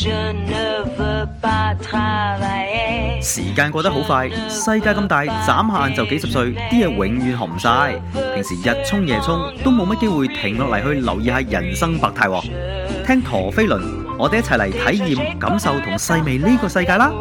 時間過得好快，世界咁大，眨下眼就幾十歲，啲嘢永遠學唔晒。平時日衝夜衝，都冇乜機會停落嚟去留意下人生百態。聽陀飛輪，我哋一齊嚟體驗、感受同細味呢個世界啦！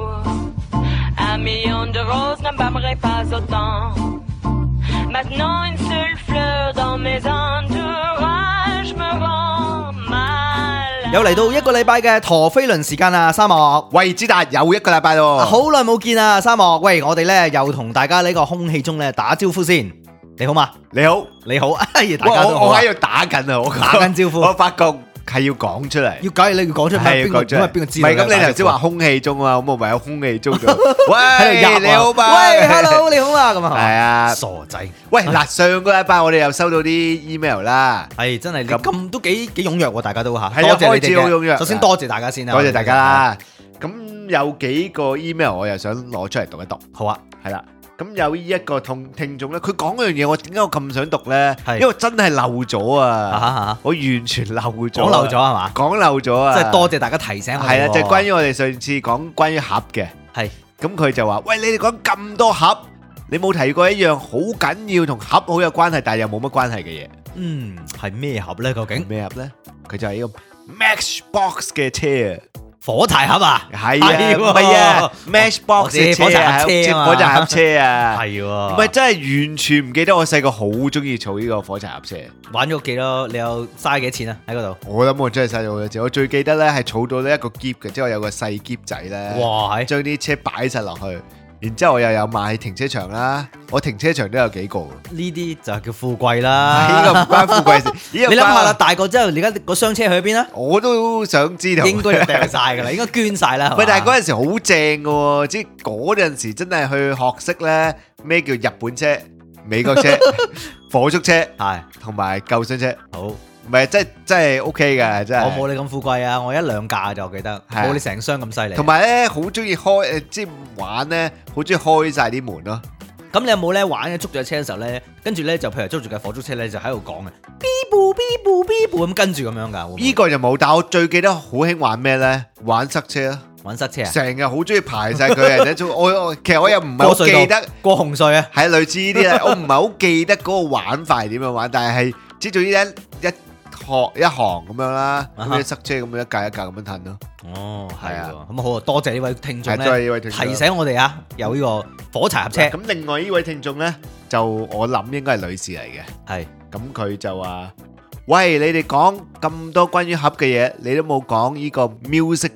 又嚟到一個禮拜嘅陀飛輪時間啦，沙漠。 喂，子達又一個禮拜咯， 好耐冇見啦，沙漠。喂，我哋咧又同大家呢個空氣中咧打招呼先。你好嘛？ 你好， 你好。大家都好。 我喺度打緊啊，我打緊招呼。 我發覺係要講出嚟， 要梗係你要講出嚟，邊個知？ 唔係咁，你頭先話空氣中啊，咁我咪喺空氣中度。喂，你好嘛？ 喂 ，hello， 你好嘛？咁啊， 係啊， 傻仔。 喂，嗱，上個禮拜我哋又收到啲 email 啦， 係真係咁都幾踴躍喎，大家都嚇。 係啊，開始好踴躍。 首先多謝大家先啦， 多謝大家啦。咁有幾個 email 我又想攞出嚟讀一讀。 好啊， 係啦。咁有一個聽眾咧，佢講嗰樣嘢，我點解我咁想讀咧？因為我真係漏咗啊！我完全漏咗， 講漏咗係嘛？ 講漏咗啊！ 即係多謝大家提醒我。 係啊，就係關於我哋上次講關於盒嘅。係。咁佢就話：喂，你哋講咁多盒，你冇提過一樣好緊要同盒好有關係，但係又冇乜關係嘅嘢。 係咩盒咧？究竟咩盒咧？佢就係呢個 Matchbox 嘅車。 火柴盒啊， 係啊，唔係啊 ，Matchbox 嘅車啊，火柴盒車啊， 係喎， 唔係真係完全唔記得我細個好中意儲呢個火柴盒車。 玩咗幾多？你有嘥幾錢啊？喺嗰度？ 我諗我真係嘥咗好多錢。我最記得咧係儲到呢一個箧嘅，即係我有個細箧仔咧，哇，將啲車擺晒落去。然之後我又有買停車場啦，我停車場都有幾個。呢啲就係叫富貴啦， 呢個唔關富貴事。你諗下啦，大個之後，而家個雙車去邊啊？ 我都想知道。應該掟晒噶啦，應該捐晒啦。 喂，但係嗰陣時好正嘅，即係嗰陣時真係去學識咧咩叫日本車、美國車、火速車，係同埋救傷車。好。唔係，真係 OK 嘅，真係。我冇你咁富貴啊，我一兩架就我記得，冇你成箱咁犀利。 同埋咧，好中意開即係玩咧，好中意開晒啲門咯。 咁你有冇咧玩嘅捉住架車嘅時候咧，跟住咧就譬如捉住架火燭車咧，就喺度講嘅，bi bu bi bu bi bu咁跟住咁樣噶。 呢個就冇，但係我最記得好興玩咩咧？玩塞車啊！ 玩塞車啊！ 成日好中意排晒佢人哋，其實我又唔係好記得過紅隧啊， 係類似呢啲啊，我唔係好記得嗰個玩法係點樣玩，但係即係總之一行咁樣啦，咁樣塞車咁樣一格一格咁樣褪咯。哦，係啊，咁好啊，多謝呢位聽眾咧，提醒我哋啊，有呢個火柴盒車。咁另外呢位聽眾咧，就我諗應該係女士嚟嘅。係，咁佢就話：喂，你哋講咁多關於盒嘅嘢，你都冇講呢個 music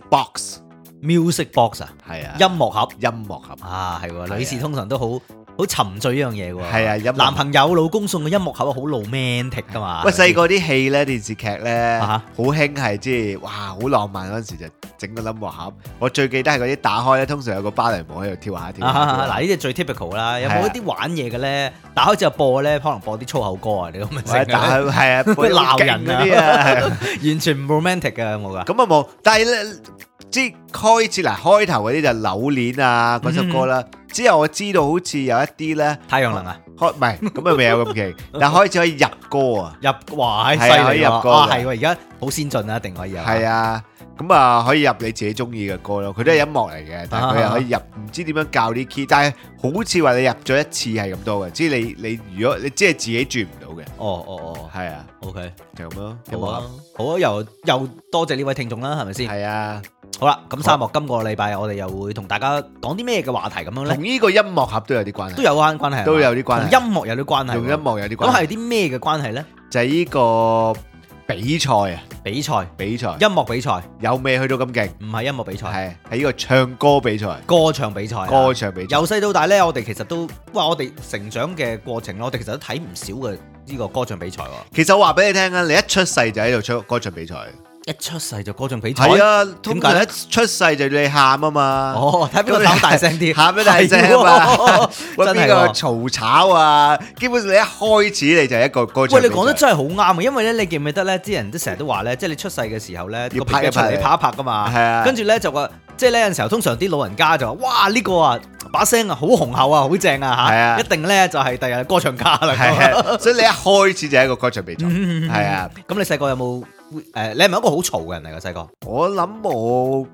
box。music box 啊？係啊，音樂盒啊，係喎，女士通常都好沉醉呢樣嘢喎，係啊， 男朋友老公送嘅音樂盒好 romantic 噶嘛。 喂，細個啲戲咧，電視劇咧，好興係即係哇，好浪漫嗰陣時就整個音樂盒。我最記得係嗰啲打開咧，通常有個芭蕾舞喺度跳下跳下。 嗱，呢啲最 typical 啦。有冇一啲玩嘢嘅咧？打開之後播咧，可能播啲粗口歌啊，你咁嘅聲。 係啊， 鬧人嗰啲啊，完全唔 romantic 嘅有冇噶？ 咁啊冇，但係咧，即係開頭嗰啲就扭鏈啊嗰首歌啦。之後我知道好似有一啲咧太陽能啊， 唔係咁啊，未有咁勁，但係開始可以入歌啊， 哇，犀利入歌啊，係喎，而家好先進啊，一定可以有。係啊， 咁啊可以入你自己中意嘅歌咯，佢都係音樂嚟嘅，但係佢又可以入唔知點樣教啲 key，但係好似話你入咗一次係咁多嘅，即係你如果你即係自己轉唔到嘅。哦，係啊 ，OK， 就咁咯， 好啊，又多謝呢位聽眾啦，係咪先？係啊。好啦，咁沙漠今個禮拜我哋又會同大家講啲咩嘅話題咁樣咧？ 同呢個音樂盒都有啲關係， 都有關係， 都有啲關係， 同音樂有啲關係， 同音樂有啲關係。 咁係啲咩嘅關係咧？ 就係呢個比賽啊，比賽， 音樂比賽， 有未去到咁勁？ 唔係音樂比賽， 係呢個唱歌比賽， 歌唱比賽， 歌唱比賽。 由細到大咧，我哋其實都我哋成長嘅過程，我哋其實都睇唔少嘅呢個歌唱比賽。 其實我話俾你聽啊，你一出世就喺度唱歌唱比賽。 一出世就歌唱比賽， 係啊，通常一出世就你喊啊嘛。 哦，睇邊個喊大聲啲， 喊得大聲啊嘛。喂，邊個嘈吵啊？基本上你一開始你就係一個歌唱比賽。喂， 你講得真係好啱啊！因為咧，你記唔記得咧？啲人都成日都話咧，即係你出世嘅時候咧， 要拍一拍， 你拍一拍噶嘛。係啊。跟住咧就話，即係呢陣時候，通常啲老人家就話：哇，呢個啊把聲啊好雄厚啊，好正啊嚇！係啊，一定咧就係第日歌唱家啦。 係啊，所以你一開始就係一個歌唱比賽。係啊。 咁你細個有冇？你係咪一個好嘈嘅人嚟㗎？細個， 我諗我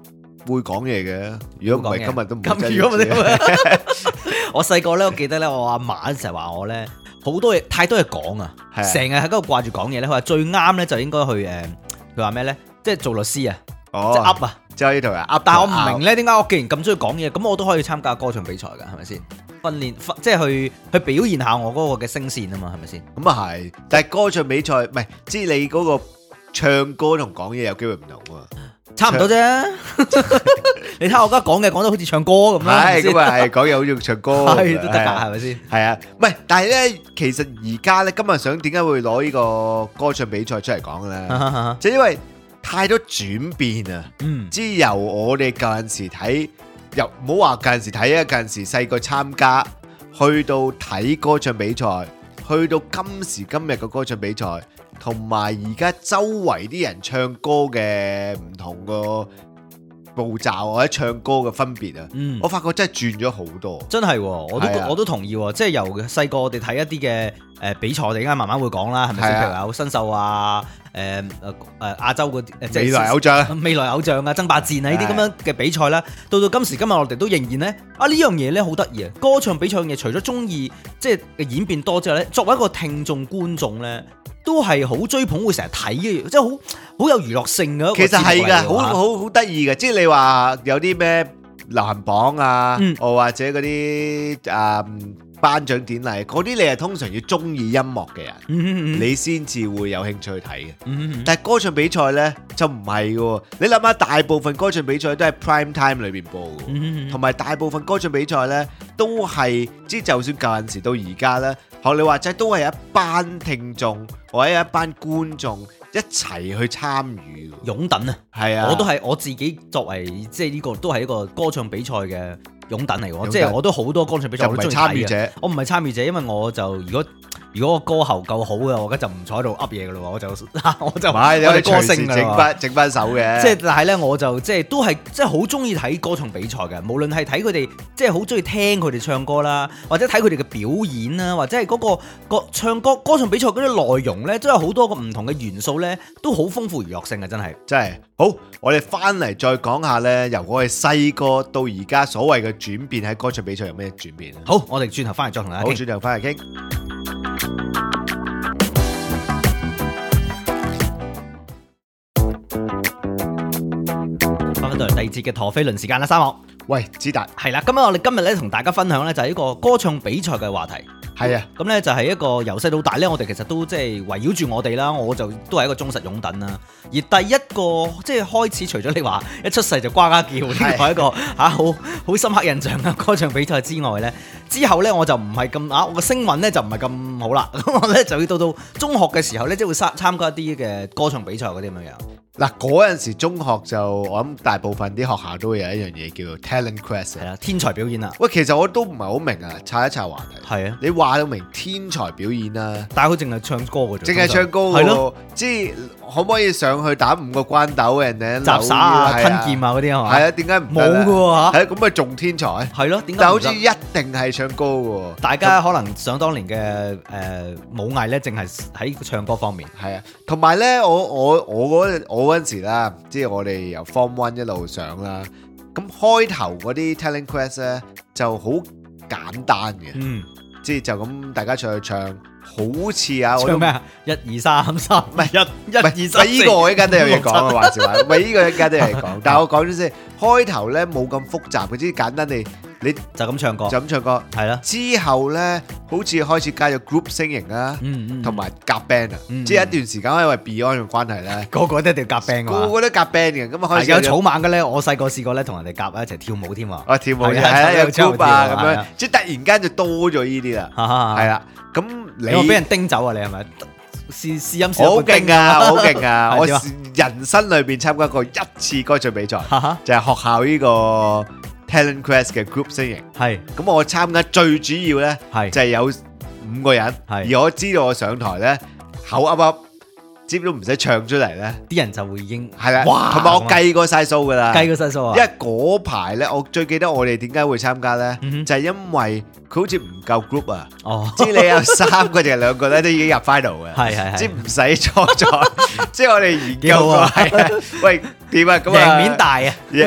會講嘢嘅。如果唔係今日都唔會咁如果唔係我細個咧，我記得咧，我阿嫲成日話我咧好多嘢太多嘢講啊，成日喺嗰度掛住講嘢咧。佢話最啱咧就應該去佢話咩咧？即係做律師啊，即係噏啊， 即係呢度啊噏。 但係我唔明咧，點解我既然咁中意講嘢，咁我都可以參加歌唱比賽㗎，係咪先？訓練即係去表現下我嗰個嘅聲線啊嘛，係咪先？ 咁啊係，但係歌唱比賽唔係，知你嗰個唱歌同講嘢有機會唔同啊。 差唔多啫，你睇我而家講嘅講得好似唱歌咁啦， 係咁啊，係講嘢好似唱歌， 係都得㗎，係咪先？ 係啊，唔係，但係咧，其實而家咧，今日想點解會攞呢個歌唱比賽出嚟講咧？就因為太多轉變啊！之由我哋舊陣時睇，又唔好話舊陣時睇啊，舊陣時細個參加，去到睇歌唱比賽，去到今時今日嘅歌唱比賽。同埋而家周圍啲人唱歌嘅唔同個步驟或者唱歌嘅分別啊，我發覺真係轉咗好多， 真係，我都同意，即係由細個我哋睇一啲嘅比賽，我哋而家慢慢會講啦，係咪先？譬如有新秀啊，亞洲嗰啲未來偶像、 未來偶像啊、爭霸戰啊呢啲咁樣嘅比賽啦，到今時今日我哋都仍然咧呢樣嘢咧好得意啊！歌唱比賽嘅嘢除咗中意即係演變多之後咧，作為一個聽眾觀眾咧，都係好追捧，會成日睇嘅，即係好有娛樂性嘅。 其實係㗎，好得意嘅。即係你話有啲咩流行榜啊，或者嗰啲頒獎典禮，嗰啲你係通常要中意音樂嘅人，你先至會有興趣去睇嘅。但係歌唱比賽呢，就唔係嘅。你諗下，大部分歌唱比賽都係 prime time 裏邊播嘅，同埋大部分歌唱比賽呢，都係即就算舊陣時到而家呢，學你話齋都係一班聽眾或者一班觀眾一齊去參與， 擁躉啊，係啊，我都係我自己作為即係呢個都係一個歌唱比賽嘅擁躉嚟嘅，即係我都好多歌唱比賽我都中意睇嘅。我唔係參與者，因為我就如果個歌喉夠好嘅，我而家就唔坐喺度噏嘢嘅咯，我就唔係你歌星整翻手嘅。即係但係咧，我就即係都係即係好中意睇歌唱比賽嘅，無論係睇佢哋即係好中意聽佢哋唱歌啦，或者睇佢哋嘅表演啦，或者係嗰個唱歌唱比賽嗰啲內容咧，都有好多個唔同嘅元素咧，都好豐富娛樂性嘅，真係好。我哋翻嚟再講下咧，由我哋細個到而家所謂嘅轉變，喺歌唱比賽有咩轉變啊？ 好，我哋轉頭翻嚟再同大家傾。 好，轉頭翻嚟傾。 翻到嚟第二節嘅陀飛輪時間啦，三樂。 喂，子達。 係啦，我哋今日咧同大家分享咧就係一個歌唱比賽嘅話題。 係啊， 咁咧就係一個由細到大咧，我哋其實都即係圍繞住我哋啦，我就都係一個忠實擁躉啦。而第一個即係開始，除咗你話一出世就呱呱叫呢個係一個好深刻印象嘅歌唱比賽之外咧，之後咧我就唔係咁我個聲韻咧就唔係咁好啦。咁我咧就要到中學嘅時候咧，即係會參加一啲嘅歌唱比賽嗰啲咁樣樣。 嗱，嗰陣時中學就我諗大部分啲學校都會有一樣嘢叫做 talent quest， 係啦，天才表演啊。 喂，其實我都唔係好明啊，拆一拆話題。 係啊， 你話到明天才表演啊， 但係佢淨係唱歌嘅啫， 淨係唱歌嘅喎，即係可唔可以上去打5個關斗嘅人哋雜耍啊、吞劍啊嗰啲係嘛？ 係啊，點解唔冇嘅喎嚇？ 係咁咪仲天才？ 係咯，點解？ 但好似一定係唱歌嘅喎。 大家可能想當年嘅武藝咧，淨係喺唱歌方面。 係啊，同埋咧，我嗰陣時啦，即係我哋由 Form 1一路上啦，咁開頭嗰啲 talent quest 咧就好簡單嘅，即係就咁大家上去唱，好似啊， 唱咩啊？1、2、3、3，唔係1、2、3、4。 呢個我一間都有嘢講啊，話時話，喂，呢個一間都有嘢講。但係我講咗先，開頭咧冇咁複雜，佢只簡單你就咁唱歌，係啦。 之後咧，好似開始加咗 group 聲型啦，同埋夾 band 啊，即係一段時間因為 Beyond 嘅關係咧， 個個都一定要夾 band 㗎， 個個都夾 band 嘅，咁啊開始有草蜢嘅咧。我細個試過咧，同人哋夾一齊跳舞添啊， 跳舞係有 group 啊咁樣，即係突然間就多咗呢啲啦，係啦。咁你有冇俾人叮走啊？你係咪試音試？ 好勁啊！好勁啊！我人生裏邊參加過一次歌唱比賽，就係學校呢個 Talent Quest 嘅 group 聲型。係咁，我參加最主要咧，就係有5個人，而我知道我上台咧口噏噏，知都唔使唱出嚟咧， 啲人就會應係啦。同埋我計過晒數噶啦， 計過晒數啊！ 因為嗰排咧，我最記得我哋點解會參加咧，就係因為佢好似唔夠 group 啊，即係你有3個定係2個咧，都已經入 final 嘅，係，即係唔使初賽，即係我哋研究過，係喂點啊咁啊， 贏面大啊， 唔係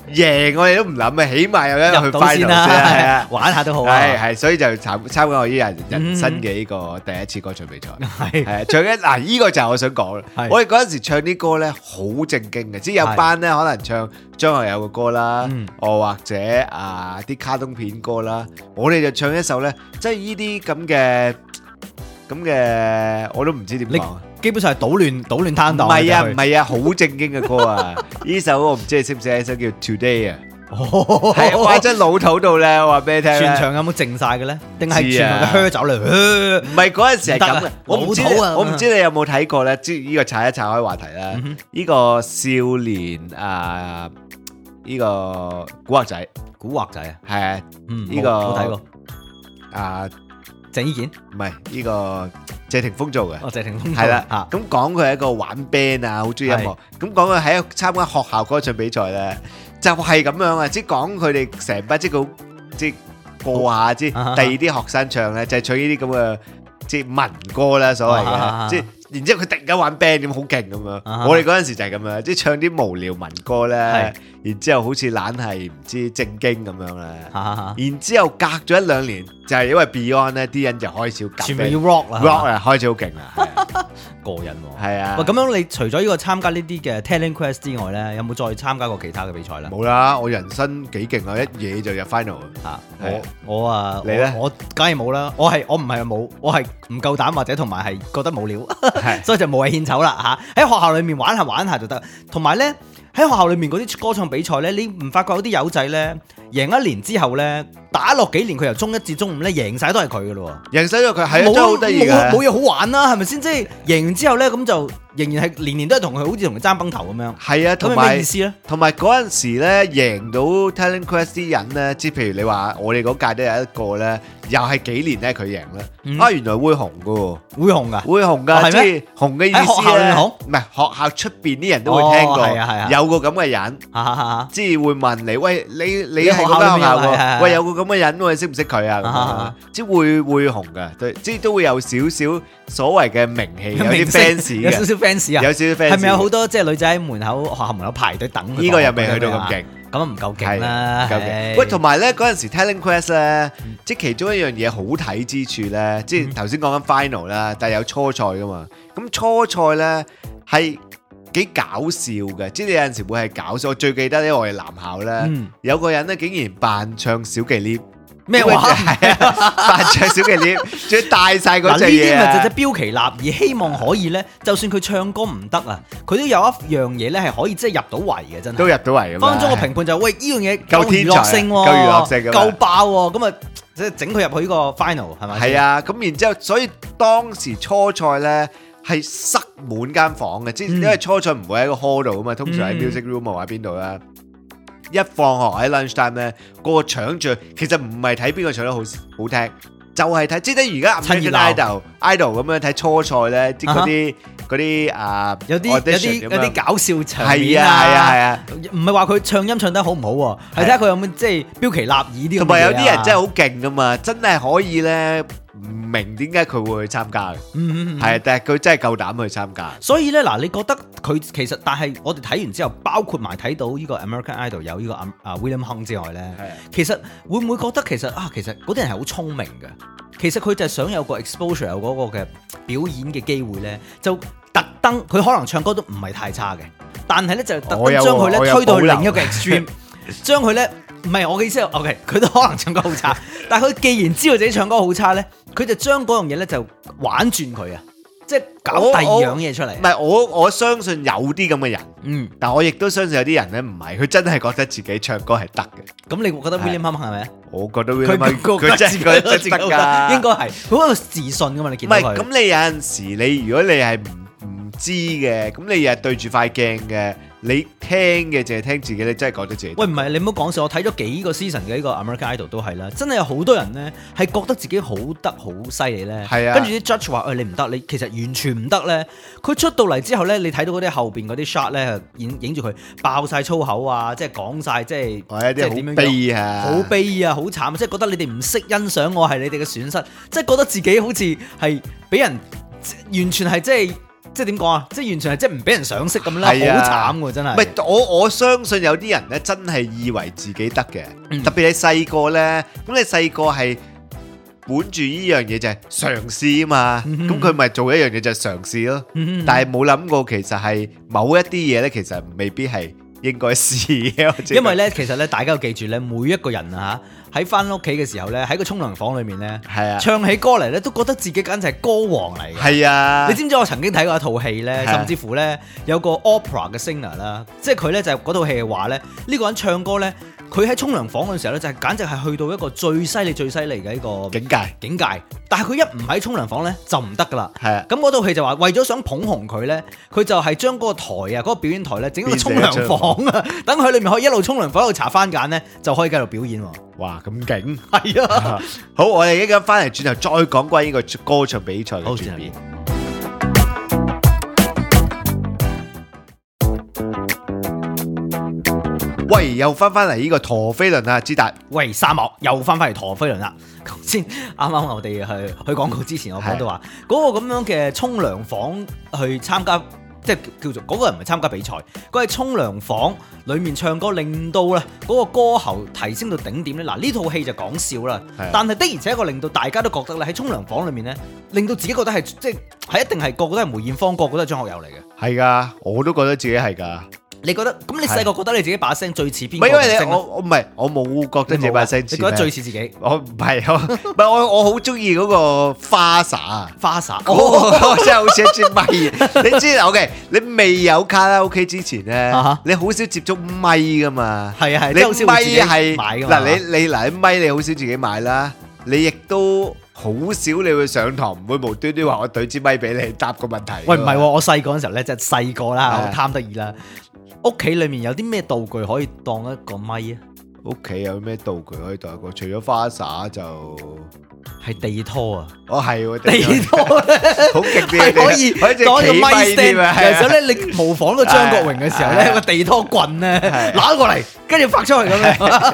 贏我哋都唔諗啊，起碼有一日去入到 final 先先啦， 係啊。 玩下都好啊。 係，所以就參加我呢人生嘅呢個第一次歌唱比賽。 係係唱嗱，呢個就係我想講啦。 係我哋嗰陣時唱啲歌咧好正經嘅，即係有班咧可能唱張學友嘅歌啦，或者啲卡通片歌啦，我哋就唱一首咧，即係呢啲咁嘅，我都唔知點講。 基本上係搗亂攤檔。 唔係啊，好正經嘅歌啊！呢首我唔知你識唔識，呢首叫 Today 啊。係哇，真老土到咧，我話俾你聽。 全場有冇靜晒嘅咧？定係全場嘅靴走嚟？ 唔係嗰陣時係咁嘅，我唔知你有冇睇過咧？即係呢個拆一拆開話題啦。呢個少年呢個古惑仔，係啊，呢個冇睇過。鄭伊健唔係呢個謝霆鋒做嘅。 謝霆鋒係啦。咁講佢係一個玩 band 啊，好中意音樂。咁講佢喺參加學校歌唱比賽咧，就係咁樣啊！即係講佢哋成班即係過下即係第二啲學生唱咧，就係唱呢啲咁嘅即係民歌啦，所謂嘅。即係然之後佢突然間玩 band 咁好勁咁樣。我哋嗰陣時就係咁樣，即係唱啲無聊民歌咧。然之後好似懶係唔知正經咁樣啦。然之後隔咗1-2年，就係因為 Beyond 咧，啲人就開始全部要 rock 啦 ，rock 啊，開始好勁啦。 過癮喎。 係啊。 喂，咁樣你除咗呢個參加呢啲嘅 Talent Quest 之外咧，有冇再參加過其他嘅比賽咧？ 冇啦，我人生幾勁啊！一嘢就入 final 啊！ 我你咧？ 我梗係冇啦，我唔係冇，我係唔夠膽或者同埋係覺得冇料，所以就無謂獻醜啦嚇。喺學校裏面玩下就得，同埋咧喺學校裏面嗰啲歌唱比賽咧，你唔發覺有啲友仔咧贏1年之後咧，打落幾年佢由中一至中五咧贏晒都係佢噶咯喎， 贏晒咗佢係啊，真係好得意嘅， 冇嘢好玩啦，係咪先？即係贏完之後咧，咁就仍然係年都係同佢好似同佢爭崩頭咁樣。 係啊，同埋咩意思咧？ 同埋嗰陣時咧贏到 Talent Quest 啲人咧，即係譬如你話我哋嗰屆都有一個咧，又係幾年咧佢贏啦。原來會紅噶喎， 會紅噶， 會紅噶，即係紅嘅意思咧，唔係學校出邊啲人都會聽過，有個咁嘅人，即係會問你，喂，你係嗰間學校喎，喂，有個咁嘅人，你識唔識佢啊？即係會紅噶，即係都會有少少所謂嘅名氣，有啲 fans 嘅， 有少少 fans 啊， 有少少 fans，係咪有好多即係女仔喺門口學校門口排隊等？ 呢個又未去到咁勁。 咁唔夠勁啦， 喂，同埋咧嗰陣時 Talent Quest 咧，即係其中一樣嘢好睇之處咧，即係頭先講緊 final 啦，但係有初賽噶嘛。咁初賽咧係幾搞笑嘅，即係你有陣時會係搞笑。我最記得咧，我哋男校咧有個人咧竟然扮唱小忌廉。 咩話？ 係啊，扮唱小忌廉，仲要帶晒嗰隻嘢。 呢啲咪就係標奇立異，希望可以咧，就算佢唱歌唔得啊，佢都有一樣嘢咧係可以即係入到圍嘅，真係。 都入到圍咁。分分鐘個評判就喂，呢樣嘢夠娛樂性喎，夠娛樂性， 夠爆喎，咁啊即係整佢入去呢個 final 係咪？ 係啊，咁然之後，所以當時初賽咧係塞滿間房嘅，即係因為初賽唔會喺個 hall 度啊嘛，通常喺 music room 或者邊度啦。一放學喺 lunch time 咧，個個搶住，其實唔係睇邊個唱得好聽，就係睇，即係而家 American Idol 咁樣睇初賽咧，啲嗰啲有啲搞笑場面啊，係啊， 唔係話佢唱音唱得好唔好喎，係睇下佢有冇即係標奇立異啲。 同埋有啲人真係好勁噶嘛，真係可以咧。唔明點解佢會去參加嘅，係，但係佢真係夠膽去參加。 所以咧，嗱，你覺得佢其實，但係我哋睇完之後，包括埋睇到呢個 American Idol 有呢個William Hung 之外咧，其實會唔會覺得其實嗰啲人係好聰明嘅？其實佢就係想有個 exposure， 有嗰個嘅表演嘅機會咧，就特登佢可能唱歌都唔係太差嘅，但係咧就特登將佢咧推到另一個 extreme， 將佢咧。唔係我嘅意思，OK， 佢都可能唱歌好差，但係佢既然知道自己唱歌好差咧，佢就將嗰樣嘢咧就玩轉佢啊，即係搞第二樣嘢出嚟。 唔係我相信有啲咁嘅人，但我亦都相信有啲人咧唔係，佢真係覺得自己唱歌係得嘅。 咁你覺得 William Hung 係咪啊？ 我覺得 William Hung 佢真係得㗎， 應該係佢好有自信噶嘛？你見到佢。 唔係咁，你有陣時如果你係唔知嘅，咁你日對住塊鏡嘅。你聽嘅淨係聽自己，你真係覺得自己。 喂，唔係你唔好講笑，我睇咗幾個 season 嘅呢個 American Idol 都係啦，真係有好多人咧係覺得自己好得好犀利咧。係啊，跟住啲 judge 話：你唔得，你其實完全唔得咧。佢出到嚟之後咧，你睇到嗰啲後邊嗰啲 shot 咧，影住佢爆晒粗口啊，即係講晒即係即係點樣悲啊，好悲啊，好慘，即係覺得你哋唔識欣賞我係你哋嘅損失，即係覺得自己好似係俾人完全係即係。 即係點講啊？即係完全係即係唔俾人賞識咁啦，好慘喎真係。 唔係我相信有啲人咧真係以為自己得嘅，特別你細個咧，咁你細個係本住呢樣嘢就係嘗試啊嘛，咁佢咪做一樣嘢就係嘗試咯。但係冇諗過其實係某一啲嘢咧，其實未必係應該試嘅。 因為咧，其實咧，大家要記住咧，每一個人啊喺翻屋企嘅時候咧，喺個沖涼房裏面咧，唱起歌嚟咧，都覺得自己簡直係歌王嚟嘅。 係啊！ 你知唔知我曾經睇過一套戲咧，甚至乎咧有個 opera 嘅 singer 啦，即係佢咧就嗰套戲嘅話咧，呢個人唱歌咧，佢喺沖涼房嘅時候咧，就係簡直係去到一個最犀利嘅一個境界。但係佢一唔喺沖涼房咧，就唔得噶啦。係啊，咁嗰套戲就話為咗想捧紅佢咧，佢就係將嗰個台啊，嗰個表演台咧，整一個沖涼房啊，等佢裏面可以一路沖涼房一路搽番梘咧，就可以繼續表演。 哇，咁勁！ 係啊， 好，我哋依家翻嚟轉頭再講關於呢個歌唱比賽嘅轉變。喂，又翻嚟呢個陀飛輪啊，之達。 喂，沙漠又翻嚟陀飛輪啦。頭先啱啱我哋去廣告之前，我講到話嗰個咁樣嘅沖涼房去參加，即係叫做嗰個人唔係參加比賽，佢係沖涼房裏面唱歌，令到咧嗰個歌喉提升到頂點咧。嗱，呢套戲就講笑啦，但係的而且確令到大家都覺得咧喺沖涼房裏面咧，令到自己覺得係即係一定係個個都係梅艷芳，個個都係張學友嚟嘅。 係噶，我都覺得自己係噶。 你覺得咁？你細個覺得你自己把聲最似邊個？ 唔係因為我冇覺得自己把聲似。 你覺得最似自己？ 我唔係，我好中意嗰個花灑。 花灑， 真係好似一支咪。你知 OK？你未有卡拉 OK 之前咧，你好少接觸咪噶嘛？ 係啊係， 你咪係買噶嘛？ 嗱，咪你好少自己買啦，你亦都好少你會上堂，唔會無端端話我對支咪俾你答個問題。 喂，唔係，我細個嗰陣時候咧，即係細個啦，我貪得意啦。屋企裏面有啲咩道具可以當一個咪啊？ 屋企有咩道具可以當一個？除咗花灑就係地拖啊！ 哦係地拖咧， 好勁啲， 可以當一個咪 stand。有時候咧，你模仿個張國榮嘅時候咧，個地拖棍咧攞過嚟，跟住發出去咁樣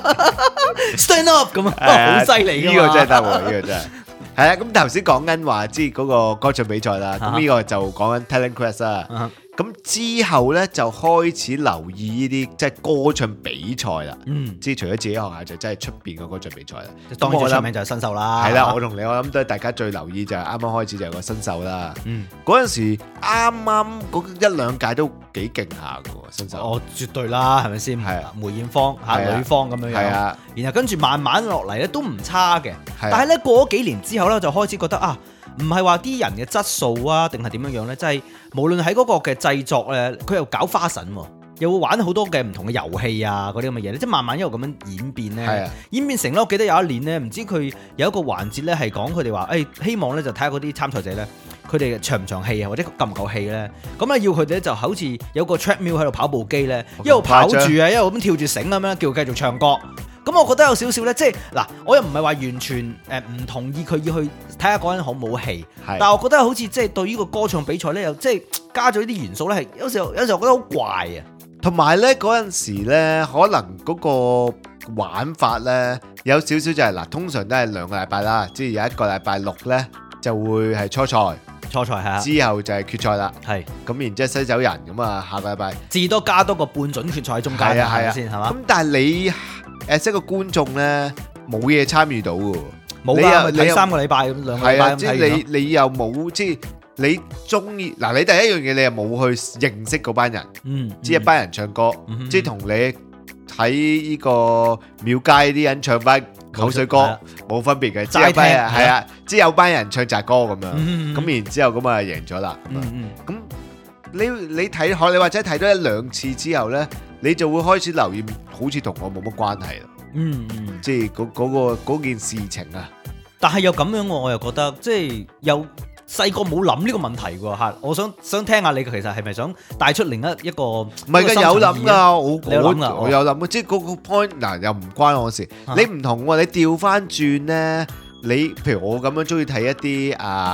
，stand up 咁啊，好犀利噶嘛！ 呢個真係得喎，呢個真係。係啊，咁頭先講緊話，即係嗰個歌唱比賽啦，咁呢個就講緊 Talent Quest 啦。咁之後咧就開始留意呢啲即係歌唱比賽啦。即係除咗自己學校，就真係出邊嘅歌唱比賽啦。 當然最出名就係新秀啦。 係啦，我同你我諗都係大家最留意就係啱啱開始就有個新秀啦。嗰陣時啱啱嗰一兩屆都幾勁下嘅喎，新秀。 哦，絕對啦，係咪先？係啊，梅艷芳女方咁樣樣。係啊，然後跟住慢慢落嚟咧都唔差嘅。但係咧過咗幾年之後咧，就開始覺得啊，唔係話啲人嘅質素啊，定係點樣樣咧？即係無論喺嗰個嘅製作咧，佢又搞花神喎，又會玩好多嘅唔同嘅遊戲啊，嗰啲咁嘅嘢咧，即係慢慢一路咁樣演變咧，演變成咧，我記得有一年咧，唔知佢有一個環節咧，係講佢哋話，希望咧就睇下嗰啲參賽者咧，佢哋長唔長氣啊，或者夠唔夠氣咧，咁啊要佢哋咧就好似有個 treadmill 喺度跑步機咧，一路跑住啊，一路咁跳住繩咁樣，叫佢繼續唱歌。咁我覺得有少少咧，即係嗱，我又唔係話完全唔同意佢要去睇下嗰人好冇戲，但係我覺得好似即係對於個歌唱比賽咧，又即係加咗呢啲元素咧，係有時候我覺得好怪啊。 同埋咧嗰陣時咧，可能嗰個玩法咧有少少就係嗱，通常都係2個禮拜啦，即係有1個禮拜6咧就會係初賽係啊，之後就係決賽啦，係咁然之後篩走人咁啊，下個禮拜至多加多個半準決賽喺中間係咪先係嘛？咁但係你即係個觀眾咧冇嘢參與到嘅， 冇㗎，你3個禮拜咁2個禮拜咁睇。 即係你又冇即係你中意嗱，你第一樣嘢你又冇去認識嗰班人，即係一班人唱歌，即係同你睇呢個廟街啲人唱翻口水歌冇分別嘅，齋聽係啊，即係有班人唱雜歌咁樣，咁然之後咁啊贏咗啦。咁你睇學你或者睇多1-2次之後咧，你就會開始留意，好似同我冇乜關係啦。即係嗰件事情啊。 但係又咁樣我又覺得即係又細個冇諗呢個問題喎嚇。我想聽下你其實係咪想帶出另一個？唔係嘅，有諗㗎，我有諗，即係嗰個 point 嗱又唔關我事。你唔同喎，你調翻轉咧，你譬如我咁樣中意睇一啲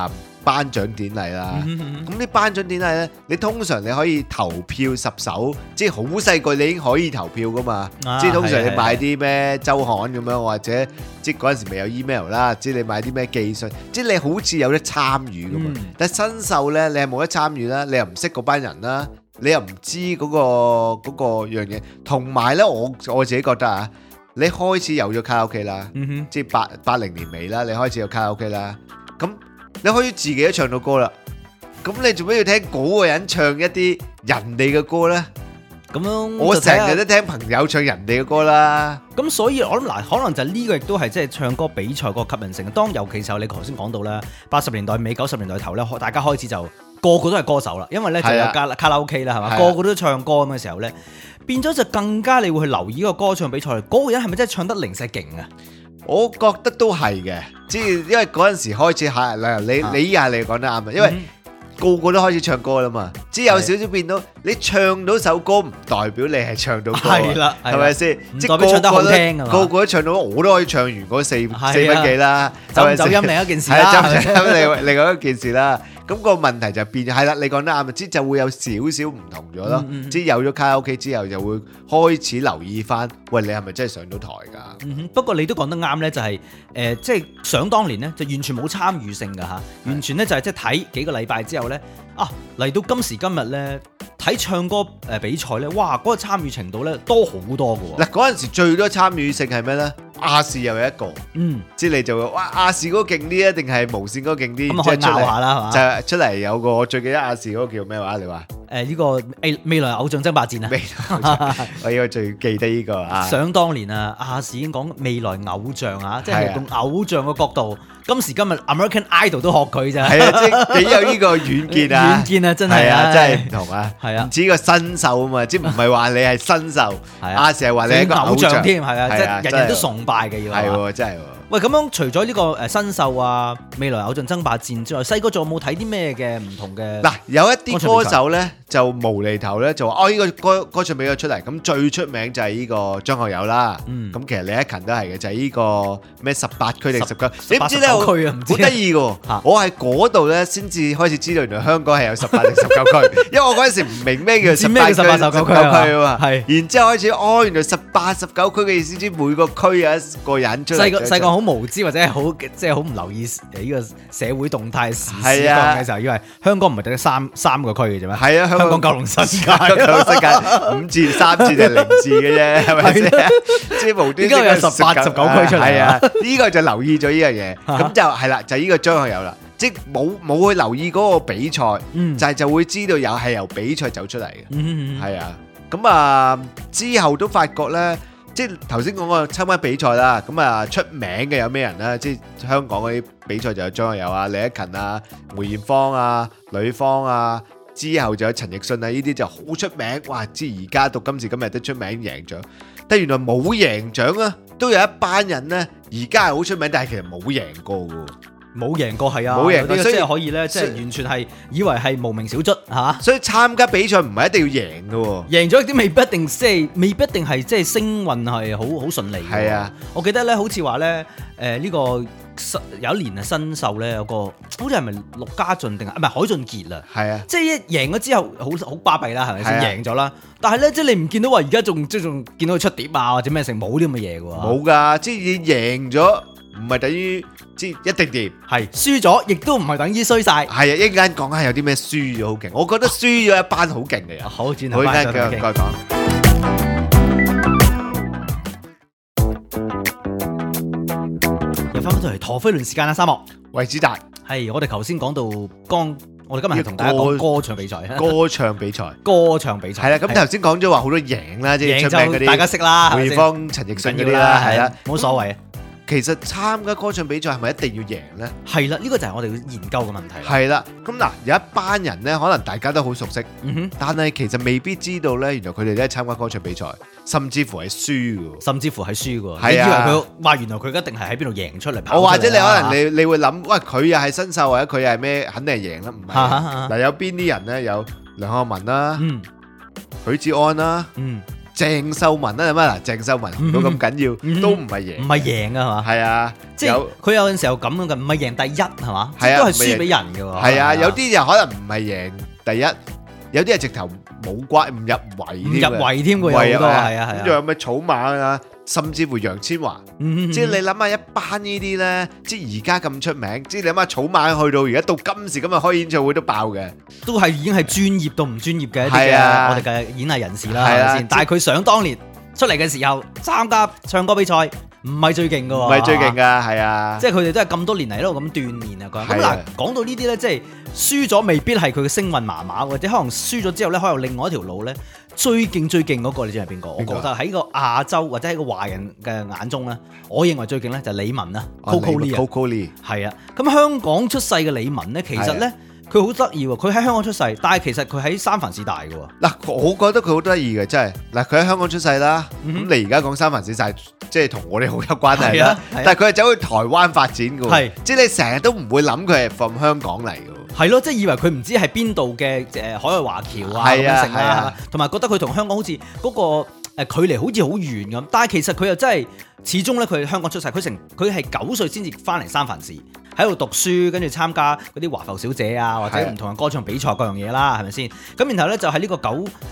頒獎典禮啦。咁啲頒獎典禮咧，你通常你可以投票10首，即係好細個你已經可以投票噶嘛。即係通常你買啲咩週刊咁樣，或者即係嗰陣時未有 email 啦，即係你買啲咩寄信，即係你好似有得參與噶嘛。但係新秀咧，你係冇得參與啦，你又唔識嗰班人啦，你又唔知嗰個樣嘢。同埋咧，我自己覺得啊。你開始有咗卡拉 OK 啦，即係80年尾啦，你開始有卡拉 OK 啦，咁你可以自己都唱到歌啦，咁你做咩要聽嗰個人唱一啲人哋嘅歌呢？咁樣我成日都聽朋友唱人哋嘅歌啦。 咁所以我諗嗱，可能就呢個亦都係即係唱歌比賽個吸引性。當尤其是你頭先講到啦，80年代尾90年代頭咧，大家開始就個個都係歌手啦，因為咧就有卡拉 OK 啦，係嘛，個個都唱歌咁嘅時候咧。變咗就更加你會去留意個歌唱比賽，嗰個人係咪真係唱得零舍勁啊？ 我覺得都係嘅，即係因為嗰陣時開始嚇，你依下你講得啱啊，因為個個都開始唱歌啦嘛，即係有少少變到你唱到首歌唔代表你係唱到歌，係啦，係咪先？即係代表唱得好聽啊嘛，個個都唱到，我都可以唱完嗰四分幾啦，走音另一件事啦，走音另外一件事啦。咁個問題就變係啦，你講得啱，即就會有少少唔同咗咯。即有咗卡拉 OK 之後，就會開始留意翻，喂，你係咪真係上到台㗎？ 不過你都講得啱咧，就係即係想當年咧，就完全冇參與性㗎嚇，完全咧就係即係睇幾個禮拜之後咧，嚟到今時今日咧，睇唱歌比賽咧，哇，嗰個參與程度咧多好多㗎喎。 嗱，嗰陣時最多參與性係咩咧？亞視又有一個，即係你就話哇亞視嗰個勁啲啊，定係無線嗰個勁啲？ 咁可以鬧下啦，係嘛？ 就出嚟有個我最記得亞視嗰個叫咩話？你話呢個未來偶像爭霸戰啊！ 我依個最記得呢個啊！ 想當年啊，亞視已經講未來偶像啊，即係用偶像嘅角度。今時今日 American Idol 都學佢咋？ 係啊，即係幾有呢個遠見啊！ 遠見啊，真係啊，真係唔同啊！ 係啊， 唔似個新秀啊嘛，即係唔係話你係新秀，亞視係話你係一個偶像添，係啊，即係人人都崇拜嘅要係喎，真係喎。 喂，咁樣除咗呢個新秀啊，未來偶像爭霸戰之外，細個仲有冇睇啲咩嘅唔同嘅？ 嗱，有一啲歌手咧就無厘頭咧就話呢個歌唱比賽出嚟，咁最出名就係呢個張學友啦。咁其實李克勤都係嘅，就係呢個咩18區定19區？你唔知咧，好得意嘅。我係嗰度咧先至開始知道原來香港係有18定19區，因為我嗰陣時唔明咩叫18區、19區啊嘛。係，然之後開始原來18、19區嘅意思，知每個區有一個人出嚟。 細個好無知或者係好即係好唔留意呢個社會動態時事嘅時候，以為香港唔係得三個區嘅啫咩？係啊，香港九龍新界5字3字定0字嘅啫，係咪先？即係無端端有18、19區出嚟。係啊，呢個就留意咗呢樣嘢，咁就係啦，就呢個張學友啦，即係冇去留意嗰個比賽，就會知道係由比賽走出嚟嘅。係啊，咁啊之後都發覺咧。即係頭先講個參加比賽啦，咁啊出名嘅有咩人咧？即係香港嗰啲比賽就有張學友啊、李克勤啊、梅艷芳啊、呂方啊，之後就有陳奕迅啊，呢啲就好出名。哇！知而家到今時今日都出名贏獎，但原來冇贏獎啊，都有一班人咧，而家係好出名，但係其實冇贏過嘅。冇贏過係啊，冇贏過，所以可以咧，即係完全係以為係無名小卒嚇。所以參加比賽唔係一定要贏嘅喎，贏咗啲未必一定即係未必一定係即係星運係好順利嘅。係啊，我記得咧，好似話咧，呢個有一年啊新秀咧有個好似係咪陸家俊定係唔係海俊傑啊？係啊，即係一贏咗之後好巴閉啦，係咪先贏咗啦？但係咧，即係你唔見到話而家仲見到佢出碟啊或者咩成冇啲咁嘅嘢嘅喎。冇㗎，即係你贏咗。唔係等於即一定掂，係輸咗，亦都唔係等於衰晒。係啊，一陣間講下有啲咩輸咗好勁，我覺得輸咗一班好勁嘅人。好，轉頭翻再講。又翻返到嚟陀飛輪時間啦，沙漠維子達。係我哋頭先講到我哋今日係同大家講歌唱比賽。歌唱比賽係啦。咁頭先講咗話好多贏啦，即係出名嗰啲，大家識啦，梅艷芳、陳奕迅嗰啲啦，係啦，冇所謂。其實參加歌唱比賽係咪一定要贏呢？係啦，呢個就係我哋要研究嘅問題。係啦，咁嗱有一班人呢，可能大家都好熟悉，但係其實未必知道呢，原來佢哋都係參加歌唱比賽，甚至乎係輸嘅。甚至乎係輸嘅。你以為佢話原來佢一定係喺邊度贏出嚟？或者你可能你會諗，喂佢又係新秀或者佢又係咩？肯定係贏啦，唔係嗱有邊啲人呢？有梁漢文啦，許志安啦， 鄭秀文啦，係咪嗱？鄭秀文紅到咁緊要，都唔係贏， 唔係贏啊，係嘛？ 係啊， 即係佢有陣時候咁樣嘅，唔係贏第一係嘛？係啊，都係輸俾人嘅喎。 係啊，有啲又可能唔係贏第一，有啲係直頭冇關唔入圍， 唔入圍添嘅有好多，係啊係啊。 仲有咩草蜢啊？甚至乎楊千嬅，即係你諗下一班呢啲咧，即係而家咁出名，即係你諗下草蜢去到而家到今時今日開演唱會都爆嘅， 都係已經係專業到唔專業嘅一啲嘅我哋嘅演藝人士啦，係咪先？但係佢想當年出嚟嘅時候參加唱歌比賽，唔係最勁嘅喎， 唔係最勁㗎，係啊， 即係佢哋都係咁多年嚟喺度咁鍛鍊啊。咁嗱，講到呢啲咧，即係輸咗未必係佢嘅聲運麻麻，或者可能輸咗之後咧，可能有另外一條路咧。最勁嗰個你知係邊個？我覺得喺個亞洲或者喺個華人嘅眼中咧，我認為最勁咧就係李玟啦 ，Coco Lee 係啊。咁香港出世嘅李玟咧，其實咧佢好得意喎。佢喺香港出世，但係其實佢喺三藩市大嘅喎。 嗱，我覺得佢好得意嘅，真係嗱，佢喺香港出世啦。咁你而家講三藩市大，即係同我哋好有關係啦。但係佢係走去台灣發展嘅喎，即係你成日都唔會諗佢係from香港嚟嘅。 係咯，即係以為佢唔知係邊度嘅海外華僑啊咁樣成啦，同埋覺得佢同香港好似嗰個距離好似好遠咁，但係其實佢又真係始終咧，佢香港出世，佢係9歲先至翻嚟三藩市喺度讀書，跟住參加嗰啲華埠小姐啊，或者唔同嘅歌唱比賽各樣嘢啦，係咪先？咁然後咧就喺呢個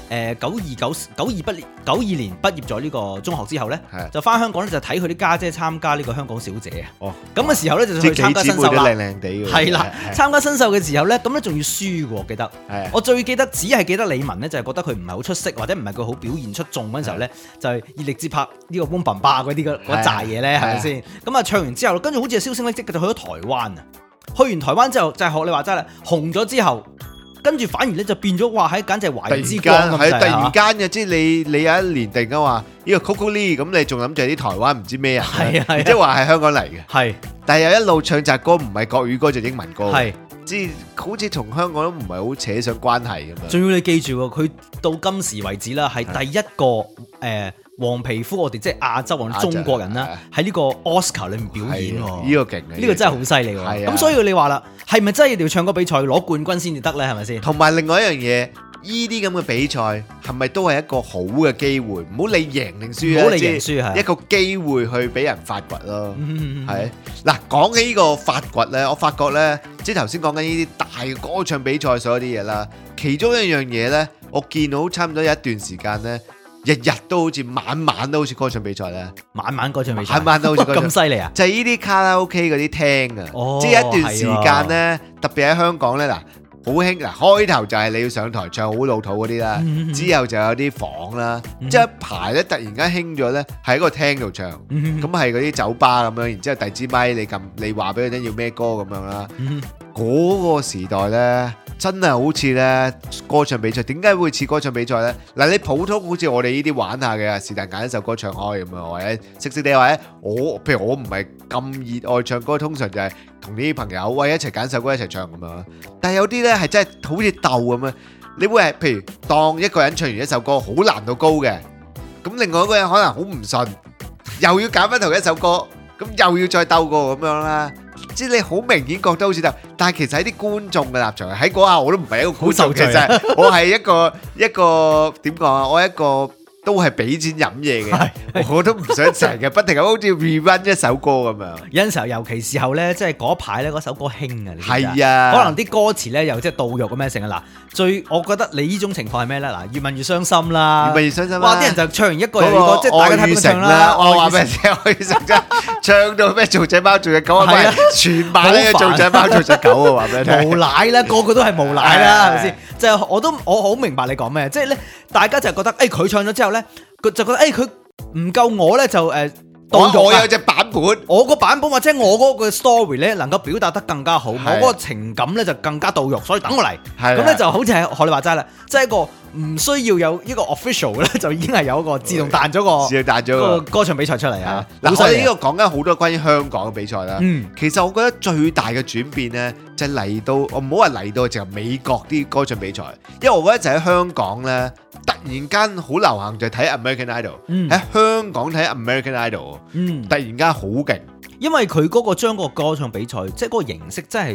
92年畢業咗呢個中學之後咧，就翻香港咧就睇佢啲家姐參加呢個香港小姐啊。咁嘅時候咧就去參加新秀啦。靚靚地嘅。係啦，參加新秀嘅時候咧，咁咧仲要輸喎，記得。我最記得只係記得李玟咧，就係覺得佢唔係好出色，或者唔係佢好表現出眾嗰陣時候咧，就係熱力節拍呢個 boom bang bang 嗰啲嗰扎嘢咧，係咪先？咁啊唱完之後，跟住好似係銷聲匿跡嘅，就去咗台灣啊！去完台灣之後，就係學你話齋啦，紅咗之後，跟住反而咧就變咗話喺簡直係華人之光咁滯。係突然間嘅，即係你有一年突然間話呢個 Coco Lee，咁你仲諗住係啲台灣唔知咩人？係即係話係香港嚟嘅。係，但係又一路唱扎歌，唔係國語歌就英文歌。係，即係好似同香港都唔係好扯上關係咁樣。仲要你記住喎，佢到今時為止啦，係第一個黃皮膚，我哋即係亞洲人、中國人啦，喺呢個 Oscar 裏面表演喎，呢個勁，呢個真係好犀利喎。咁所以你話啦，係咪真係一定要唱歌比賽攞冠軍先至得咧？係咪先？同埋另外一樣嘢，呢啲咁嘅比賽係咪都係一個好嘅機會？唔好理贏定輸啊，唔好理贏輸係一個機會去俾人發掘咯。係嗱，講起呢個發掘咧，我發覺咧，即係頭先講緊呢啲大歌唱比賽所有啲嘢啦，其中一樣嘢咧，我見到差唔多有一段時間咧。日日都好似晚晚都好似歌唱比賽咧，晚歌唱比賽，晚晚都好似咁犀利啊！就係呢啲卡拉 OK 嗰啲廳啊，即係一段時間咧，特別喺香港咧嗱，好興嗱，開頭就係你要上台唱好老土嗰啲啦，之後就有啲房啦，即係一排咧突然間興咗咧，喺個廳度唱，咁係嗰啲酒吧咁樣，然之後遞支咪你話俾佢聽要咩歌咁樣啦，嗰個時代咧。真係好似咧歌唱比賽，點解會似歌唱比賽咧？嗱，你普通好似我哋呢啲玩下嘅，是但揀一首歌唱開咁樣，或者識識哋，或者譬如我唔係咁熱愛唱歌，通常就係同啲朋友喂一齊揀首歌一齊唱咁樣。但係有啲咧係真係好似鬥咁樣，你會係譬如當一個人唱完一首歌好難度高嘅，咁另外一個人可能好唔順，又要揀翻同一首歌，咁又要再鬥過咁樣啦。即係你好明顯覺得好似鬥，但係其實喺啲觀眾嘅立場，喺嗰下我都唔係一個觀眾，其實我係一個點講啊？我一個都係俾錢飲嘢嘅，我都唔想成日不停咁好似 rerun 一首歌咁樣。有陣時候，尤其時候咧，即係嗰排咧嗰首歌興啊，係啊，可能啲歌詞咧又即係盜用咁樣成啊嗱。我覺得你呢種情況係咩咧？嗱，越問越傷心啦，越問越傷心啦。哇！啲人就唱完一個又一個，即係大家睇唔成啦。我話俾你聽，愛與誠真，唱到咩做隻貓做隻狗啊？係啊，全版咧做隻貓做隻狗啊！話俾你聽，無賴啦，個個都係無賴啦，係咪先？就係我好明白你講咩，即係咧，大家就覺得佢唱咗之後咧，佢就覺得佢唔夠我咧就我有隻版本，我個版本或者我嗰個 story 咧能夠表達得更加好，我嗰個情感咧就更加到肉，所以等我嚟。咁咧就好似係學你話齋啦，即係一個唔需要有一個 official 咧，就已經係有一個自動彈咗個歌唱比賽出嚟啊！嗱，我哋呢個講緊好多關於香港嘅比賽啦。其實我覺得最大嘅轉變咧，就係嚟到我唔好話嚟到就係美國啲歌唱比賽，因為我覺得就喺香港咧，突然間好流行就係睇 American Idol，喺香港睇 American Idol，突然間好勁，因為佢嗰個將個歌唱比賽即係嗰個形式真係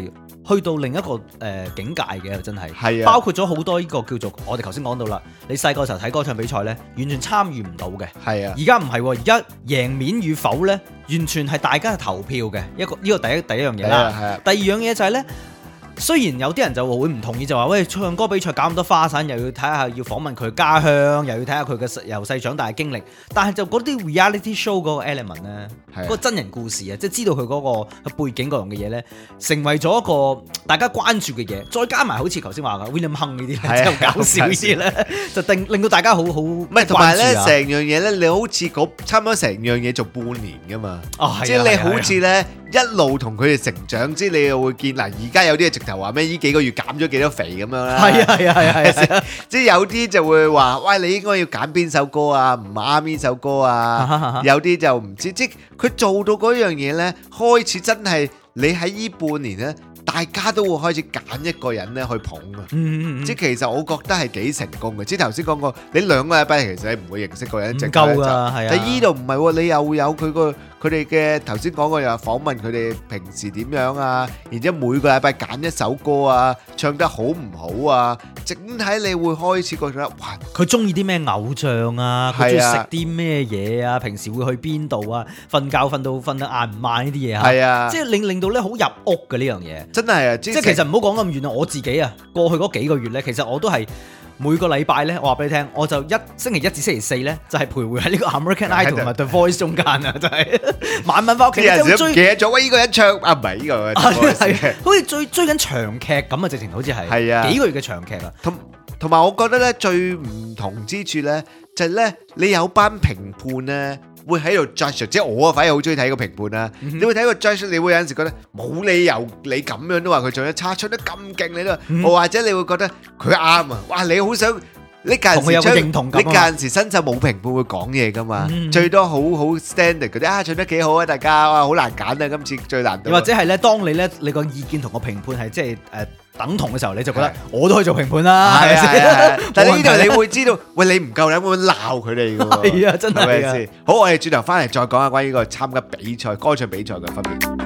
去到另一個境界嘅，真係。 係啊， 包括咗好多呢個叫做我哋頭先講到啦，你細個時候睇歌唱比賽呢，完全參與唔到嘅。 係啊， 而家唔係喎，而家贏面與否呢，完全係大家投票嘅呢個第一樣嘢啦。 係啊， 第二樣嘢就係呢。雖然有啲人就會唔同意，就話喂，唱歌比賽搞咁多花神，又要睇下要訪問佢家鄉，又要睇下佢嘅由細長大嘅經歷，但係就嗰啲 reality show 嗰個 element 咧，嗰個真人故事啊，即係知道佢嗰個背景嗰樣嘅嘢咧，成為咗一個大家關注嘅嘢，再加埋好似頭先話嘅 William Hung 呢啲咧，即係搞笑呢啲咧，就令到大家好唔係同埋咧，成樣嘢咧，你好似差唔多成樣嘢做半年噶嘛，即係你好似咧一路同佢哋成長，即係你又會見嗱，而家有啲直頭話咩？呢幾個月減咗幾多肥咁樣啦？係，即係有啲就會話，喂，你應該要揀邊首歌啊？唔啱呢首歌啊？有啲就唔知，即係佢做到嗰樣嘢咧，開始真係你喺呢半年咧，大家都會開始揀一個人咧去捧啊！即係其實我覺得係幾成功嘅。即係頭先講過，你兩個禮拜其實你唔會認識個人， 唔夠㗎，係啊！ 但係依度唔係喎，你又有佢哋嘅頭先講過又訪問佢哋平時點樣啊，然之後每個禮拜揀一首歌啊，唱得好唔好啊，整體你會開始覺得哇， 佢中意啲咩偶像啊，佢中意食啲咩嘢啊，平時會去邊度啊，瞓覺瞓得晏唔晏呢啲嘢啊，係啊，即係令到咧好入屋嘅呢樣嘢， 真係啊！ 即係其實唔好講咁遠啊，我自己啊過去嗰幾個月咧，其實我都係。每個禮拜咧，我話俾你聽，我就星期一至星期四咧，就係徘徊喺呢個 American Idol 同埋 The Voice 中間啊，就係晚晚翻屋企。 有時都唔記得咗，喂，呢個人唱啊，唔係呢個， 係好似追緊長劇咁啊，直情好似係幾個月嘅長劇啊。 同埋我覺得咧，最唔同之處咧，就係咧，你有班評判咧。會喺度 judge， 即係我啊，反而好中意睇個評判啦。你會睇個 judge，你會有陣時覺得冇理由你咁樣都話佢唱得差，唱得咁勁你都，或者你會覺得佢啱啊！哇，你好想你間時你間時新秀冇評判會講嘢噶嘛？最多好 standard 嗰啲啊，唱得幾好啊，大家哇好難揀啊，今次最難。 或者係咧，當你個意見同個評判係即係等同嘅時候，你就覺得我都可以做評判啦。係啊， 但係呢度你會知道，喂，你唔夠膽會鬧佢哋㗎喎。 係啊，真係啊。 好，我哋轉頭翻嚟再講下關於個參加比賽、歌唱比賽嘅分別。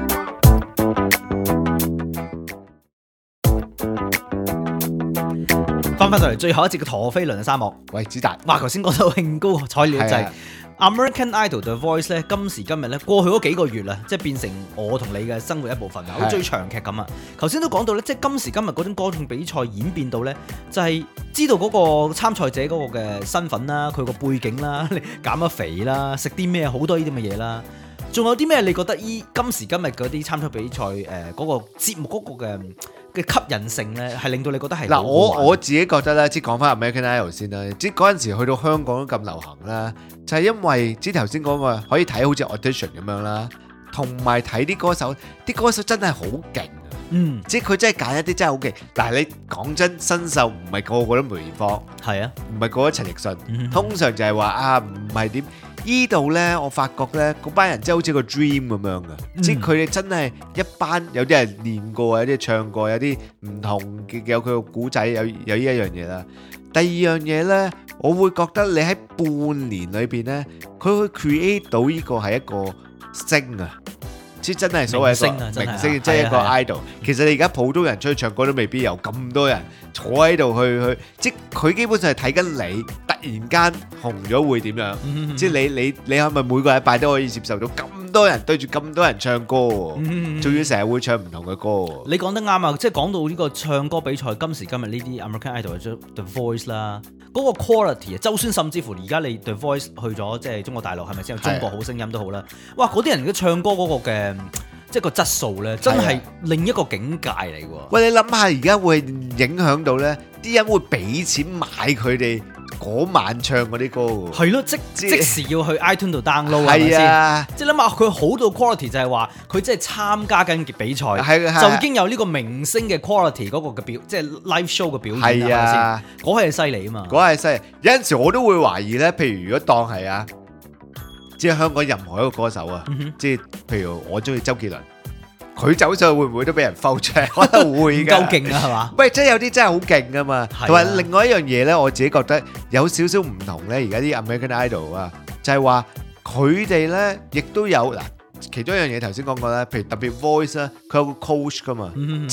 翻到嚟最後一節嘅陀飛輪嘅沙漠。 喂，子達， 哇！頭先講到興高采烈就係 American Idol The Voice 咧，今時今日咧過去嗰幾個月啦，即係變成我同你嘅生活一部分啊，好似追長劇咁啊。頭先都講到咧，即係今時今日嗰種歌唱比賽演變到咧，就係知道嗰個參賽者嗰個嘅身份啦，佢個背景啦，你減咗肥啦，食啲咩好多呢啲咁嘅嘢啦。仲有啲咩？你覺得今時今日嗰啲參賽比賽嗰個節目嗰個嘅吸引性咧，係令到你覺得係嗱，我自己覺得咧，即係講翻 American Idol 先啦，即係嗰陣時去到香港都咁流行啦，就係因為即係頭先講過可以睇好似 audition 咁樣啦，同埋睇啲歌手真係好勁啊！即係佢真係揀一啲真係好勁。嗱，你講真，新秀唔係個個都梅艷芳，係啊，唔係個個陳奕迅，通常就係話啊，唔係點。依度咧，我發覺咧，嗰班人真係好似個 dream 咁樣嘅，即係佢哋真係一班，有啲係練過，有啲唱過，有啲唔同嘅，有佢個古仔，有呢一樣嘢啦。第二樣嘢咧，我會覺得你喺半年裏邊咧，佢會 create 到呢個係一個星啊，即係真係所謂嘅明星，即係一個 idol。其實你而家普通人出去唱歌都未必有咁多人坐喺度去，即係佢基本上係睇緊你。突然間紅咗會點樣？即係你係咪每個禮拜都可以接受到咁多人對住咁多人唱歌喎？仲要成日會唱唔同嘅歌喎？ 你講得啱啊！即係講到呢個唱歌比賽，今時今日呢啲 American Idol 或者 The Voice 啦，嗰個 quality 啊，就算甚至乎而家你 The Voice 去咗即係中國大陸，係咪先有中國好聲音都好啦？哇！嗰啲人嘅唱歌嗰個嘅即係個質素咧，真係另一個境界嚟喎。 喂，你諗下而家會影響到咧，啲人會俾錢買佢哋嗰晚唱嗰啲歌喎， 係咯，即時要去 iTunes 度 download 係咪先？即係諗下佢好到 quality 就係話佢即係參加緊嘅比賽，就已經有呢個明星嘅 quality 嗰個嘅即係 live show 嘅表演係咪先？嗰係犀利啊嘛！ 嗰係犀利。有陣時我都會懷疑咧，譬如如果當係啊，即係香港任何一個歌手啊，即係譬如我中意周杰倫。佢走上去會唔會都俾人 foul 出？可能會㗎， 夠勁啊，係嘛？ 喂，真係有啲真係好勁㗎嘛！同埋另外一樣嘢咧，我自己覺得有少少唔同咧。而家啲 American Idol 啊，就係話佢哋咧亦都有嗱，其中一樣嘢頭先講過咧，譬如特別 voice 啦，佢有個 coach 㗎嘛，即係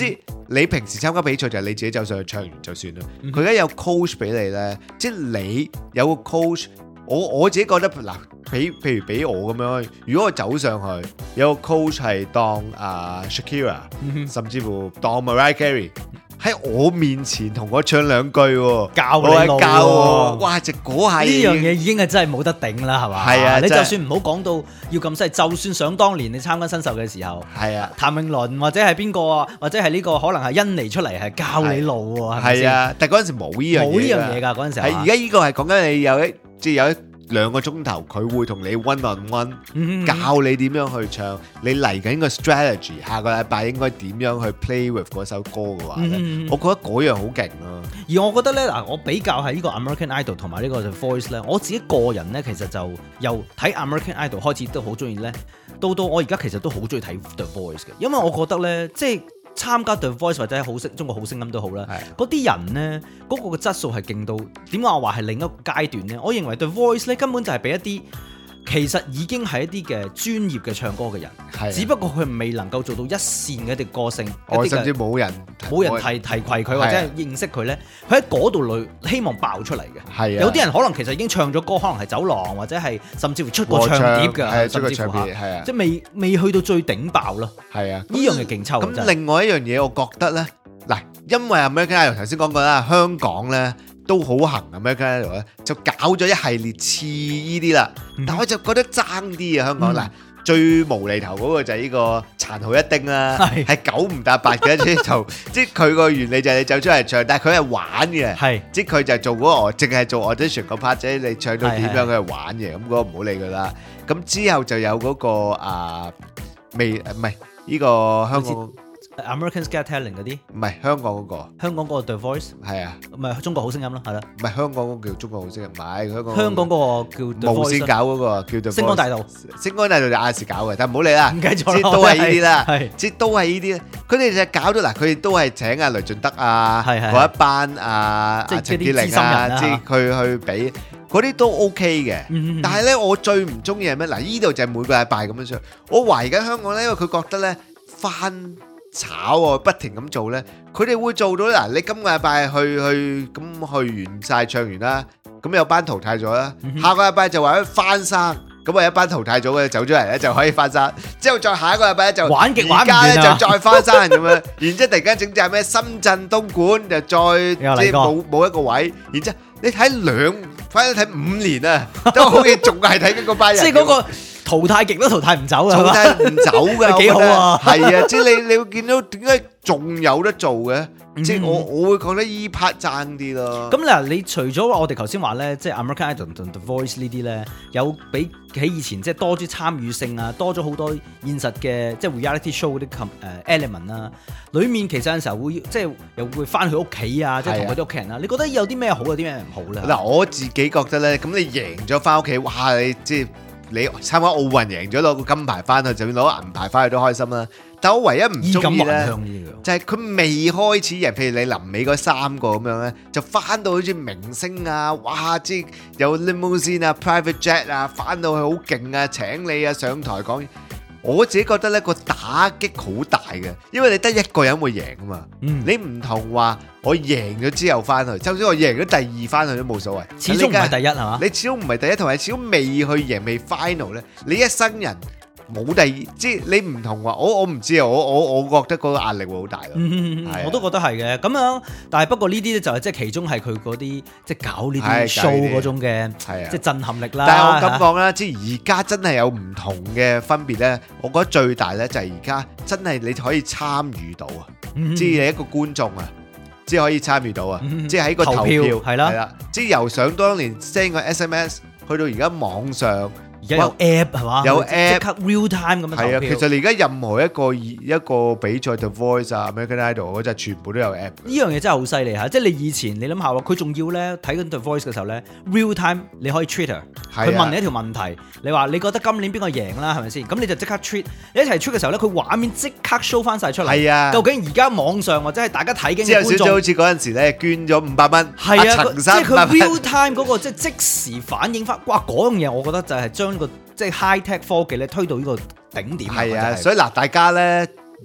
你平時參加比賽就係你自己走上去唱完就算啦。佢而家有 coach 俾你咧，即係你有個 coach。我自己覺得嗱，譬如俾我咁樣，如果我走上去有個 coach 係當Shakira，甚至乎當 Mariah Carey 喺我面前同我唱兩句喎， 教你路喎， 哇！就嗰下呢樣嘢已經係真係冇得頂啦，係嘛？ 係啊， 你就算唔好講到要咁犀，就算想當年你參加新秀嘅時候， 係啊， 譚詠麟或者係邊個啊，或者係呢個可能係欣妮出嚟係教你路喎， 係啊，但係嗰陣時冇呢樣嘢㗎，嗰陣時係而家呢個係講緊你有一2個鐘頭，佢會同你 one on one 教你點樣去唱，你嚟緊個 strategy， 下個禮拜應該點樣去 play with 嗰首歌嘅話咧，我覺得嗰樣好勁咯。 而我覺得咧嗱，我比較係呢個 American Idol 同埋呢個 The Voice 咧，我自己個人咧其實就由睇 American Idol 開始都好中意咧，到我而家其實都好中意睇 The Voice 嘅，因為我覺得咧即係。參加 The Voice 或者中國好聲音都好啦，嗰啲人呢，嗰個嘅質素係勁到點解我話係另一個階段呢？我認為 The Voice 咧根本就係俾一啲其實已經係一啲嘅專業嘅唱歌嘅人，只不過佢未能夠做到一線嘅一啲歌星， 甚至冇人提攜佢或者係認識佢呢，佢喺嗰度希望爆出嚟嘅。有啲人可能其實已經唱咗歌，可能係走廊或者係甚至乎出過唱碟㗎，甚至乎即係未去到最頂爆咯。係啊，呢樣嘢勁抽。 咁另外一樣嘢，我覺得呢，嗱，因為 American Idol 頭先講過啦，香港呢。都好行American Idol咧，就搞咗一系列似呢啲啦。但我就覺得爭啲啊，香港嗱最無厘頭嗰個就係呢個殘酷一丁啦，係9唔搭8嘅，即係佢個原理就係你走出嚟唱，但係佢係玩嘅，即係佢就做嗰個淨係做 audition 個 part 啫，你唱到點樣佢係玩嘅，咁嗰個唔好理佢啦。咁之後就有嗰個唔係呢個香港。 American's Got Talent 嗰啲， 唔係香港嗰個， 香港嗰個 The Voice 係啊， 唔係中國好聲音咯，係啦， 唔係香港嗰個叫中國好聲音，唔係香港嗰個叫 The Voice， 無線搞嗰個叫做星光大道， 星光大道就亞視搞嘅，但係唔好理啦， 唔記得咗啦， 即係都係呢啲啦，即係都係呢啲，佢哋就搞到嗱，佢哋都係請阿雷俊德啊嗰一班陳潔靈啊，即係佢去俾嗰啲都 OK 嘅，但係咧我最唔中意係咩？嗱，呢度就係每個禮拜咁樣上，我懷疑緊香港咧，因為佢覺得咧翻炒喎，不停咁做咧，佢哋會做到嗱。你今個禮拜去完晒唱完啦，咁有班淘汰咗啦，下個禮拜就話翻生，咁啊一班淘汰咗嘅走咗嚟咧就可以翻生，之後再下一個禮拜咧就玩極玩唔完咧就再翻生咁樣，然之後突然間整隻咩深圳東莞就再即係冇一個位，然之後你睇反正睇5年啊，都好似仲係睇緊嗰班人， 即係嗰個。淘汰極都淘汰唔走啊！ 淘汰唔走㗎， 幾好啊！ 係啊，即係你會見到點解仲有得做嘅？即係我會覺得依 part 爭啲咯。 咁嗱，你除咗話我哋頭先話咧，即係 American Idol 同 The Voice 呢啲咧，有比起以前即係多啲參與性啊，多咗好多現實嘅即係 reality show 嗰啲element 啊。裡面其實有陣時候會即係又會翻去屋企啊，即係同佢啲屋企人啊。你覺得有啲咩好，有啲咩唔好咧？ 嗱，我自己覺得咧，咁你贏咗翻屋企，哇！你即係。你參加奧運贏咗攞個金牌翻去，就算攞銀牌翻去都開心啦。但我唯一唔中意咧，就係佢未開始贏，譬如你臨尾嗰3個咁樣咧，就翻到好似明星啊，哇！即係有 limousine 啊、private jet 啊，翻到去好勁啊，請你啊上台講。我自己覺得咧個打擊好大嘅，因為你得一個人會贏啊嘛。你唔同話我贏咗之後翻去，就算我贏咗第2翻去都冇所謂。 始終唔係第一係嘛？ 你始終唔係第一，同埋始終未去贏未 final 咧，你一生人冇第2，即係你唔同話我唔知啊，我覺得嗰個壓力會好大咯。 我都覺得係嘅咁樣，但係不過呢啲咧就係即係其中係佢嗰啲即係搞呢啲 show 嗰種嘅即係震撼力啦。 但係我咁講啦，即係而家真係有唔同嘅分別咧。我覺得最大咧就係而家真係你可以參與到啊，即係你一個觀眾啊，即係可以參與到啊，即係喺個投票係啦，即係由想當年 send 個 SMS 去到而家網上。 而家有 app 係嘛？ 有 app 即刻 real time 咁樣投票。 係啊，其實你而家任何一個比賽 The Voice 啊、American Idol 嗰隻全部都有 app。 呢樣嘢真係好犀利嚇！即係你以前你諗下喎，佢仲要咧睇緊 The Voice 嘅時候咧 real time 你可以 Twitter，佢問你一條問題，你話你覺得今年邊個贏啦？係咪先？咁你就即刻 tweet，你一齊 tweet嘅時候咧，佢畫面即刻 show 翻晒出嚟。係啊，究竟而家網上或者係大家睇緊嘅觀眾， 之後好似嗰陣時咧捐咗500蚊， 係啊，即係佢 real time 嗰個即係即時反映翻，哇！嗰樣嘢我覺得就係將個即係 high tech 科技咧推到呢個頂點。 係啊，所以嗱，大家咧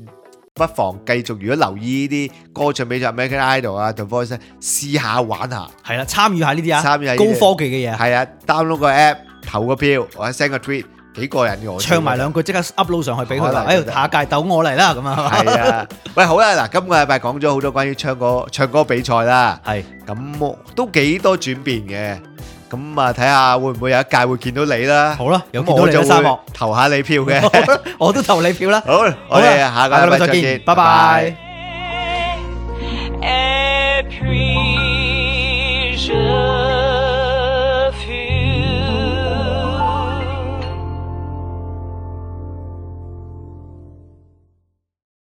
不妨繼續如果留意呢啲歌唱比賽 American Idol 啊 The Voice 試下玩下， 係啦，參與下呢啲啊， 參與下高科技嘅嘢， 係啊 download 個 app 投個票或者 send 個 tweet 幾個人嘅，我唱埋兩句即刻 upload 上去俾佢啦，下屆鬥我嚟啦咁啊， 係啊，喂好啦，嗱今個禮拜講咗好多關於唱歌比賽啦， 係咁都幾多轉變嘅。咁啊，睇下會唔會有一屆會見到你啦？ 好啦，有見到你嘅沙漠， 投下你票嘅， 我都投你票啦。 好，我哋下個禮拜再見， 拜拜。